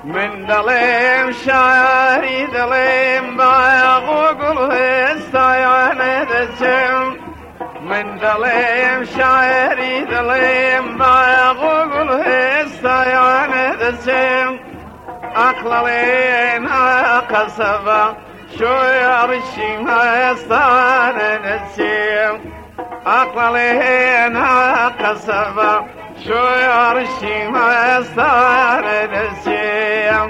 من دڵێم شاری دڵێم باغ و گوڵ هێستایانە دەچێم من دڵێم شاری دڵێم باغ و گوڵ هێستایانە دەچێم ئەقلەڵێن قەسەبە شۆی ڕشیم هێستانە دەچێم ئەقلەڵێن قەسەبە شوی عرشیم هستان نسیم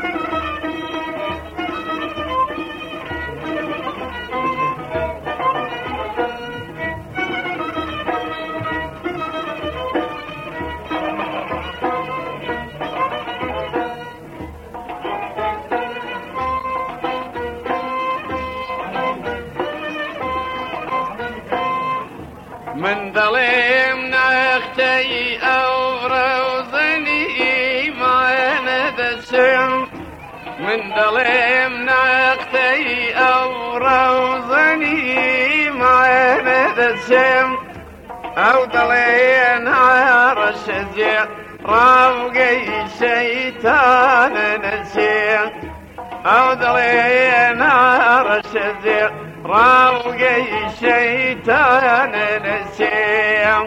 من دڵێم نەختەی ئەو ڕەوزەنی ئیمانە دەچێم من دڵێم نەختەی ئەو ڕەوزەنی ئیمانە دەچێم ئەو دڵێن ڕەشەجێ ڕاوگەی شەیتانە نەچێم ئەو دڵێن ڕەشەجێ ڕاوگەی شەیتانە نەچێم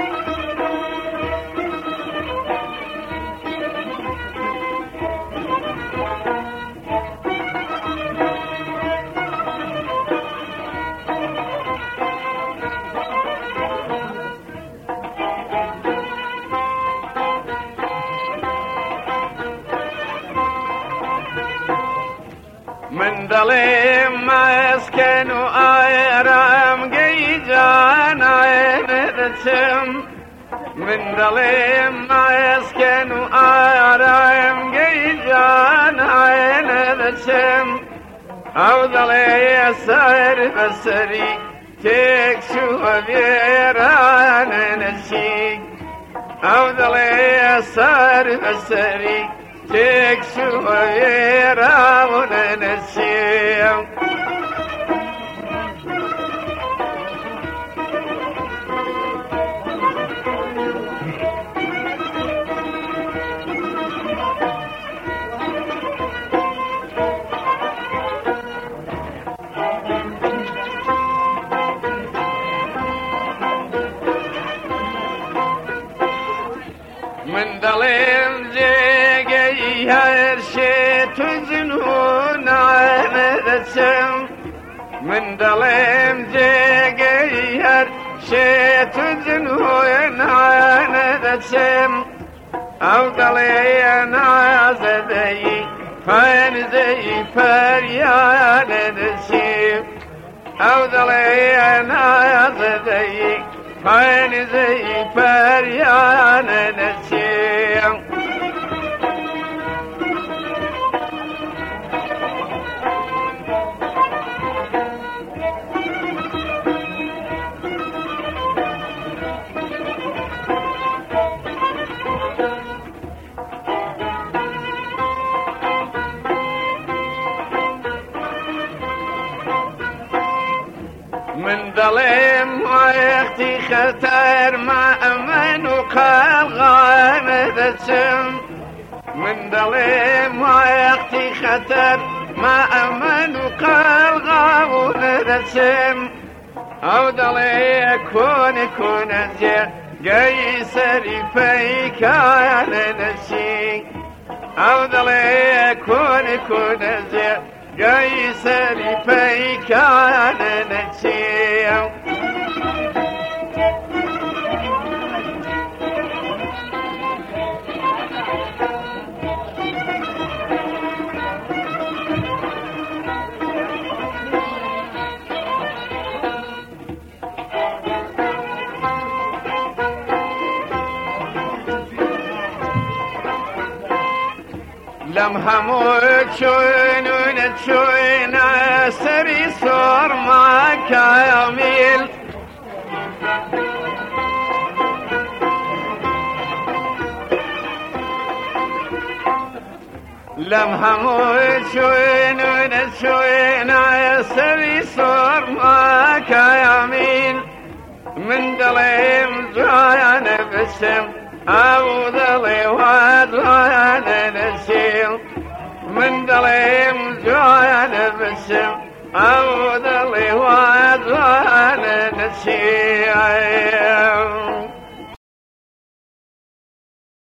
من دڵێم مەسکەن و ئارامگەی جانانە دەچێم من دڵێم مەسکەن و ئارامگەی جانانە دەچێم ئەو دڵێ سەر بەسەری تێک چووە وێرانە نەچی ئەو دڵێ سەر بەسەری تێک چووە وێرانە نەچێم من دڵێم جێگەی هەر شێت و جنوونانە دەچێم من دڵێم جێگەی هەر شێت و جنوونانە دەچێم ئەو دڵێ نازەدەی پەنجەی پەریانە دەچێم ئەو دڵێ نازەدەی پەنجەی پەریانە دەچێم من دڵێم وەختی خەتەر مەئەمەن و قەڵغانە دەچێم من دڵێم وەختی خەتەر مەئەمەن و قەڵغاونە دەچێم ئەو دڵێ کۆنە کۆنە جێگەی سەری پەیکانە نەچی ئەو دڵێ کۆنە کۆنە جێگەی سەری پەیکانە نەچێم لەم هەموو چۆن و نەچۆینە سەری سۆڕما کامیل لەم هەموو چۆن و نەچۆینە سەری سۆڕما کامیل من دڵێم جوانە بچم ئەو دڵێ وا جوانە نەچێم ظليم جوان بسم أو ذلي وادوان نسيم